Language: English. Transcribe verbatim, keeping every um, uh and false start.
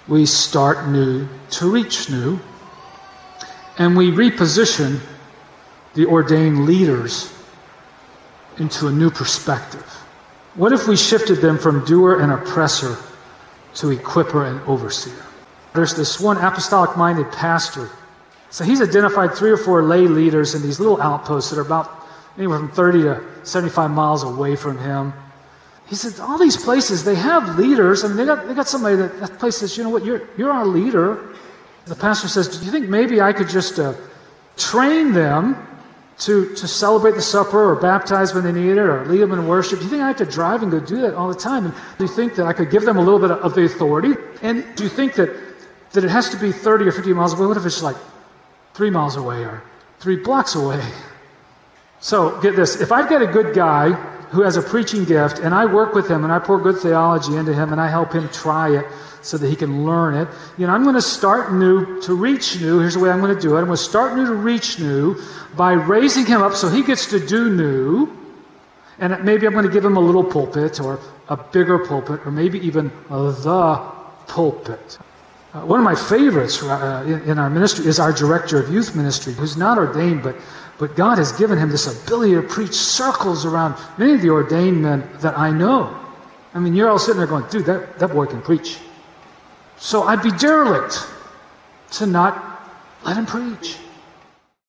we start new to reach new, and we reposition the ordained leaders into a new perspective. What if we shifted them from doer and oppressor to equipper and overseer? There's this one apostolic-minded pastor. So he's identified three or four lay leaders in these little outposts that are about anywhere from thirty to seventy-five miles away from him. He said, all these places, they have leaders. I mean, they got they got somebody that, that place says, you know what, you're you're our leader. The pastor says, do you think maybe I could just uh, train them to, to celebrate the supper or baptize when they need it or lead them in worship? Do you think I have to drive and go do that all the time? And do you think that I could give them a little bit of the authority? And do you think that, that it has to be thirty or fifty miles away? What if it's like three miles away or three blocks away? So get this, if I've got a good guy who has a preaching gift and I work with him and I pour good theology into him and I help him try it so that he can learn it, you know, I'm going to start new to reach new. Here's the way I'm going to do it. I'm going to start new to reach new by raising him up so he gets to do new. And maybe I'm going to give him a little pulpit or a bigger pulpit or maybe even the pulpit. Uh, one of my favorites uh, in, in our ministry is our director of youth ministry, who's not ordained, but but God has given him this ability to preach circles around many of the ordained men that I know. I mean, you're all sitting there going, dude, that, that boy can preach. So I'd be derelict to not let him preach.